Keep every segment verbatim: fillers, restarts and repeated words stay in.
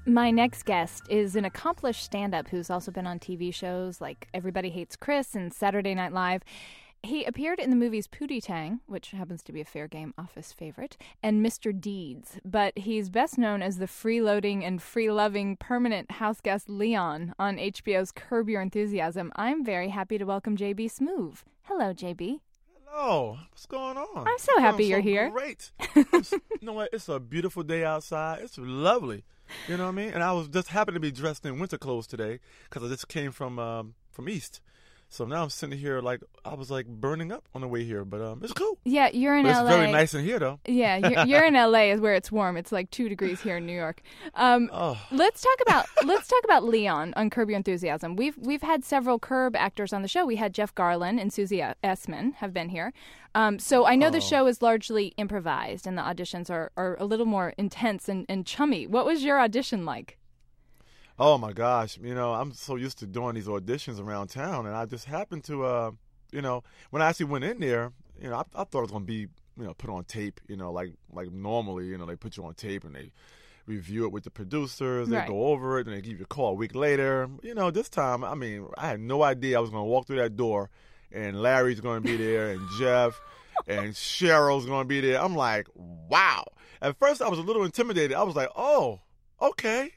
My next guest is an accomplished stand-up who's also been on T V shows like Everybody Hates Chris and Saturday Night Live. He appeared in the movies Pootie Tang, which happens to be a Fair Game Office favorite, and Mister Deeds. But he's best known as the freeloading and free-loving permanent house guest Leon on H B O's Curb Your Enthusiasm. I'm very happy to welcome J B Smoove. Hello, J B. Hello. What's going on? I'm so happy I'm you're so here. Great. You know what? It's a beautiful day outside. It's lovely. You know what I mean? And I was just happened to be dressed in winter clothes today because I just came from um, from East. So now I'm sitting here like I was like burning up on the way here, but um, it's cool. Yeah, you're in but L A. It's very nice in here, though. Yeah, you're, you're in L A is where it's warm. It's like two degrees here in New York. Um, oh. Let's talk about let's talk about Leon on Curb Your Enthusiasm. We've we've had several Curb actors on the show. We had Jeff Garlin and Susie Essman have been here. Um, so I know oh. the show is largely improvised, and the auditions are, are a little more intense and, and chummy. What was your audition like? Oh, my gosh. You know, I'm so used to doing these auditions around town, and I just happened to, uh, you know, when I actually went in there, you know, I, I thought it was going to be, you know, put on tape, you know, like like normally, you know, they put you on tape and they review it with the producers, they right. go over it, and they give you a call a week later. You know, this time, I mean, I had no idea I was going to walk through that door, and Larry's going to be there, and Jeff, and Cheryl's going to be there. I'm like, wow. At first, I was a little intimidated. I was like, oh, okay.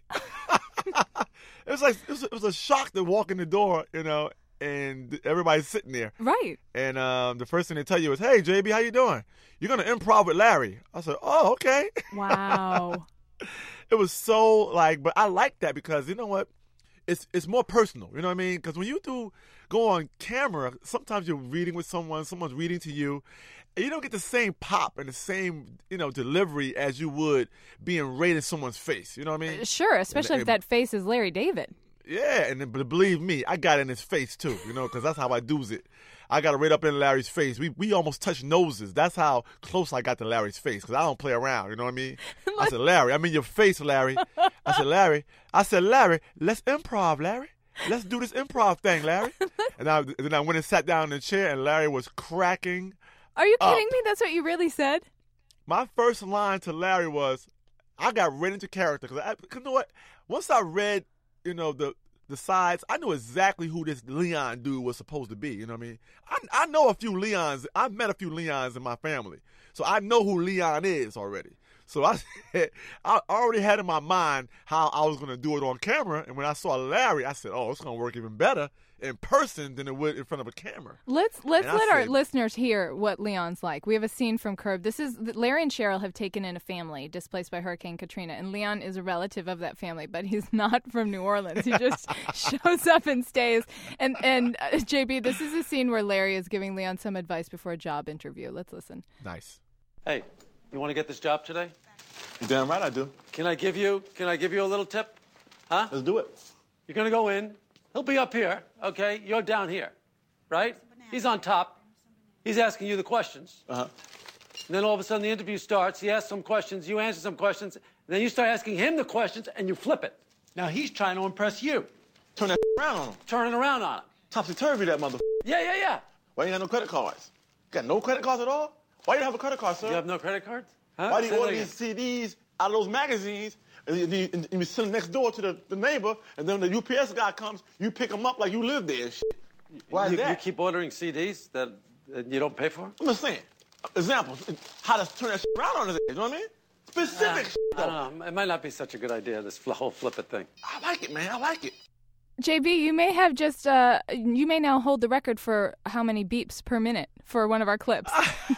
It was like it was, it was a shock to walk in the door, you know, and everybody's sitting there. Right. And um, the first thing they tell you is, "Hey, J B, how you doing? You're gonna improv with Larry." I said, "Oh, okay." Wow. It was so like, but I like that because you know what? It's it's more personal. You know what I mean? Because when you do go on camera, sometimes you're reading with someone, someone's reading to you. And you don't get the same pop and the same, you know, delivery as you would being right in someoone's face. You know what I mean? Sure, especially and, if that face is Larry David. Yeah, and then, but believe me, I got in his face too, you know, because that's how I do's it. I got it right up in Larry's face. We we almost touched noses. That's how close I got to Larry's face because I don't play around, you know what I mean? I said, Larry, I'm in your face, Larry. I said, Larry, I said, Larry, let's improv, Larry. Let's do this improv thing, Larry. And, I, and then I went and sat down in the chair, and Larry was cracking Are you kidding up. me? That's what you really said? My first line to Larry was, I got right into character because you know what? Once I read, you know, the the sides, I knew exactly who this Leon dude was supposed to be. You know what I mean? I I know a few Leons. I've met a few Leons in my family, so I know who Leon is already. So I said, I already had in my mind how I was going to do it on camera, and when I saw Larry, I said, "Oh, it's going to work even better in person than it would in front of a camera." Let's let's And I let our said- listeners hear what Leon's like. We have a scene from Curb. This is Larry and Cheryl have taken in a family displaced by Hurricane Katrina, and Leon is a relative of that family, but he's not from New Orleans. He just shows up and stays. And and uh, J B, this is a scene where Larry is giving Leon some advice before a job interview. Let's listen. Nice. Hey, you want to get this job today? Damn right I do. Can I give you, can I give you a little tip? Huh? Let's do it. You're going to go in. He'll be up here, okay? You're down here, right? He's on top. He's asking you the questions. Uh-huh. And then all of a sudden the interview starts. He asks some questions. You answer some questions. And then you start asking him the questions, and you flip it. Now he's trying to impress you. Turn that around on him. Turn it around on him. Topsy-turvy, that mother. Yeah, yeah, yeah. Why you have no credit cards? You got no credit cards at all? Why you have a credit card, sir? You have no credit cards? Huh? Why do you Say order that these C Ds out of those magazines and you, and you, and you send them next door to the, the neighbor, and then the U P S guy comes, you pick them up like you live there and shit? Why you, is that? You keep ordering C Ds that uh, you don't pay for? I'm just saying. Example, how to turn that shit around on his head, you know what I mean? Specific Uh, shit, I though. don't know. It might not be such a good idea, this fl- whole flip it thing. I like it, man. I like it. J B, you may have just uh, you may now hold the record for how many beeps per minute for one of our clips.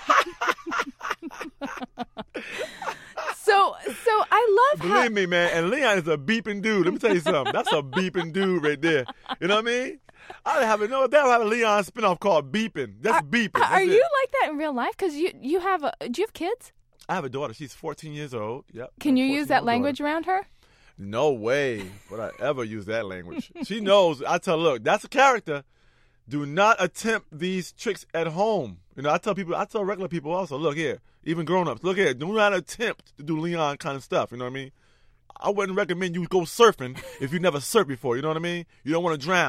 So, so I love Believe how... me, man, and Leon is a beeping dude. Let me tell you something. That's a beeping dude right there. You know what I mean? I have a, no, they'll have a Leon spinoff called Beeping. That's Are, beeping. are That's you it. like that in real life? Because you, you have a... Do you have kids? I have a daughter. She's fourteen years old. Yep. Can you A use that fourteen-year-old language daughter. around her? No way would I ever use that language. She knows. I tell her, look, that's a character. Do not attempt these tricks at home. You know, I tell people, I tell regular people also, look here, even grown-ups, look here, do not attempt to do Leon kind of stuff. You know what I mean? I wouldn't recommend you go surfing if you never surfed before. You know what I mean? You don't want to drown.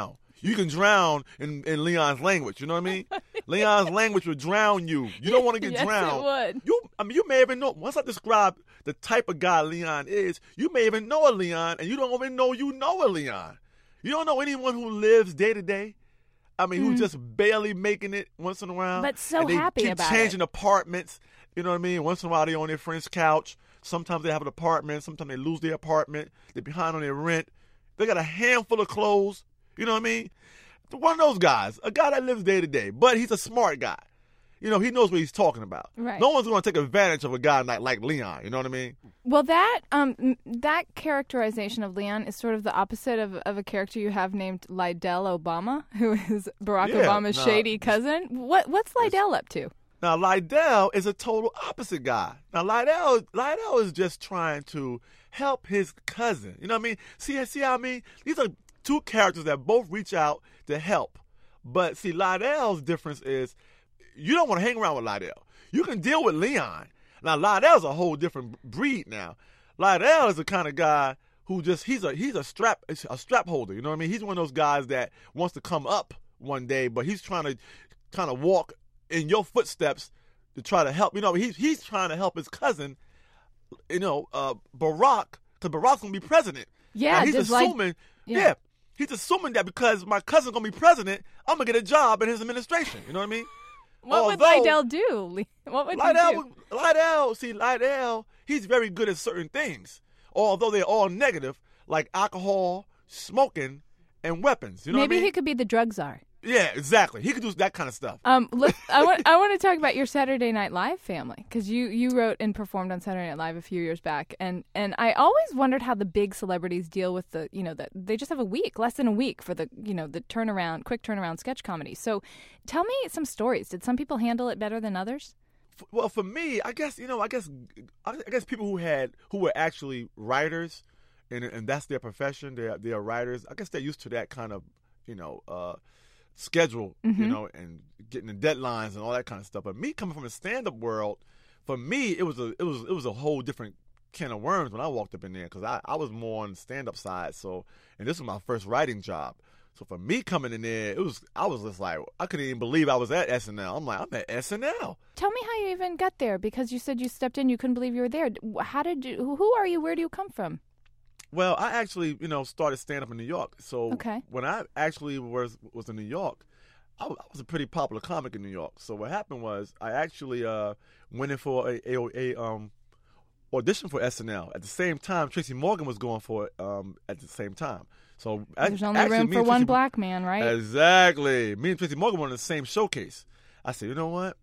you can drown in, in Leon's language. You know what I mean? Leon's language would drown you. You don't want to get yes, drowned. It would. You, I mean, you may even know. Once I describe the type of guy Leon is, you may even know a Leon, and you don't even know you know a Leon. You don't know anyone who lives day to day. I mean, mm. who's just barely making it once in a while. But so and they happy keep about changing it. apartments. You know what I mean? Once in a while, they're on their friend's couch. Sometimes they have an apartment. Sometimes they lose their apartment. They're behind on their rent. They got a handful of clothes. You know what I mean? One of those guys, a guy that lives day to day, but he's a smart guy. You know, he knows what he's talking about. Right. No one's going to take advantage of a guy like, like Leon. You know what I mean? Well, that um that characterization of Leon is sort of the opposite of, of a character you have named Lydell Obama, who is Barack Yeah, Obama's nah, shady cousin. What What's Lydell up to? Now, Lydell is a total opposite guy. Now, Lydell, Lydell is just trying to help his cousin. You know what I mean? See, see how I mean? These are two characters that both reach out to help. But, see, Lydell's difference is you don't want to hang around with Lydell. You can deal with Leon. Now, Lydell's a whole different breed now. Lydell is the kind of guy who just, he's a he's a strap a strap holder. You know what I mean? He's one of those guys that wants to come up one day, but he's trying to kind of walk in your footsteps to try to help. You know, he's he's trying to help his cousin, you know, uh, Barack, because Barack's going to be president. Yeah, now, he's assuming, like, yeah. yeah, he's assuming that because my cousin's going to be president, I'm going to get a job in his administration. You know what I mean? What Although, would Lydell do? What would Lydell, he do? Lydell, see, Lydell, he's very good at certain things, although they're all negative, like alcohol, smoking, and weapons. You know Maybe what I mean? he could be the drug czar. Yeah, exactly. He could do that kind of stuff. Um, let's, I want I want to talk about your Saturday Night Live family, because you, you wrote and performed on Saturday Night Live a few years back, and, and I always wondered how the big celebrities deal with the you know that they just have a week, less than a week for the you know the turnaround, quick turnaround sketch comedy. So, tell me some stories. Did some people handle it better than others? Well, for me, I guess you know, I guess I guess people who had who were actually writers, and and that's their profession. They are, they are writers. I guess they're used to that kind of you know. Uh, schedule, mm-hmm. you know, and getting the deadlines and all that kind of stuff. But me coming from a stand-up world, for me, it was a it was it was a whole different can of worms when I walked up in there, because I, I was more on the stand-up side. So, and this was my first writing job. So for me coming in there, it was I was just like, I couldn't even believe I was at S N L. I'm like, I'm at S N L. Tell me how you even got there, because you said you stepped in, you couldn't believe you were there. How did you? Who are you? Where do you come from? Well, I actually, you know, started stand-up in New York. So okay. when I actually was was in New York, I was a pretty popular comic in New York. So what happened was I actually uh, went in for a, a, a um, audition for S N L. At the same time, Tracy Morgan was going for it um, at the same time. So there's I, only actually, room for one one black man, right? Exactly. Me and Tracy Morgan were on the same showcase. I said, you know what?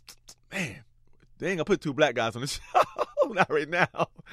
Man, they ain't going to put two black guys on the show. Not right now.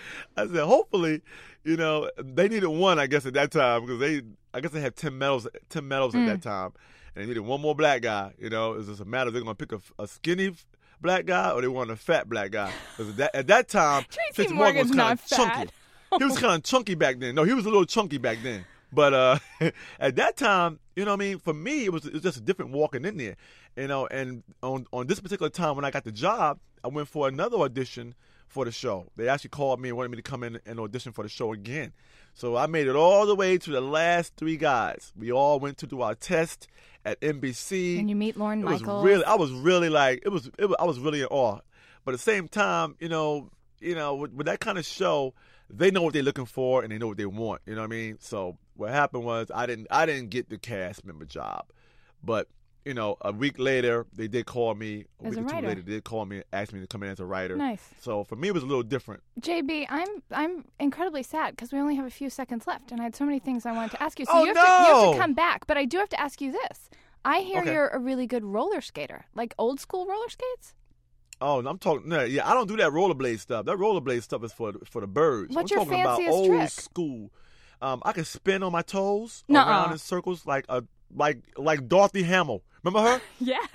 I said, hopefully, you know, they needed one, I guess, at that time, because they, I guess they had ten medals, ten medals mm. at that time, and they needed one more black guy. You know, it's just a matter of they're going to pick a, a skinny black guy or they want a fat black guy. Because at that, at that time, Tracy, Tracy Morgan was kind of chunky. Fat. He was kind of chunky back then. No, he was a little chunky back then. But uh, at that time, you know what I mean? For me, it was, it was just a different walking in there. You know, and on, on this particular time when I got the job, I went for another audition for the show. They actually called me and wanted me to come in and audition for the show again. So I made it all the way to the last three guys. We all went to do our test at N B C. And you meet Lorne it Michaels. Was really, I was really like, it was, it was, I was really in awe. But at the same time, you know, you know, with, with that kind of show, they know what they're looking for and they know what they want. You know what I mean? So what happened was I didn't, I didn't get the cast member job, but you know, a week later, they did call me. A as week a or two writer. later, they did call me, asked me to come in as a writer. Nice. So for me, it was a little different. J B, I'm I'm incredibly sad because we only have a few seconds left, and I had so many things I wanted to ask you. So oh, you, have no! to, you have to come back, but I do have to ask you this. I hear Okay. you're a really good roller skater, like old school roller skates. Oh, I'm talking. No, yeah, I don't do that rollerblade stuff. That rollerblade stuff is for for the birds. What's I'm your talking about fanciest old trick? school. Um, I can spin on my toes Nuh-uh. around in circles like a like like Dorothy Hamill. Remember her? Yes.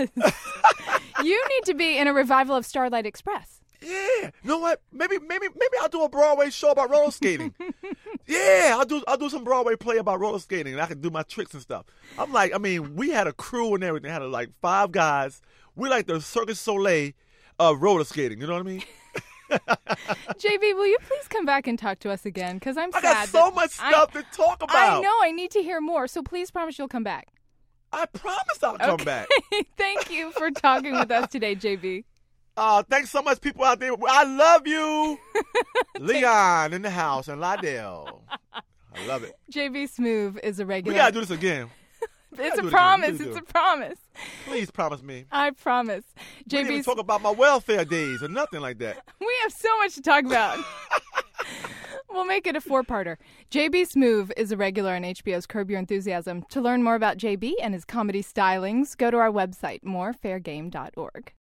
You need to be in a revival of Starlight Express. Yeah. You know what? Maybe maybe maybe I'll do a Broadway show about roller skating. Yeah, I'll do I'll do some Broadway play about roller skating, and I can do my tricks and stuff. I'm like, I mean, we had a crew and everything. Had like five guys. We like the Cirque du Soleil of roller skating. You know what I mean? J B, will you please come back and talk to us again? Because I'm I sad. got so that much I- stuff to talk about. I know. I need to hear more. So please promise you'll come back. I promise I'll come Okay. back. Thank you for talking with us today, J B. Uh, thanks so much, people out there. I love you. Leon in the house and Lydell. I love it. J B Smoove is a We regular. got to do this again. It's do a it again. promise. Do it It's a again. promise. Please promise me. I promise. We J didn't B, even talk about my welfare days or nothing like that. we have so much to talk about. We'll make it a four-parter. J B Smoove is a regular on H B O's Curb Your Enthusiasm. To learn more about J B and his comedy stylings, go to our website, more fair game dot org.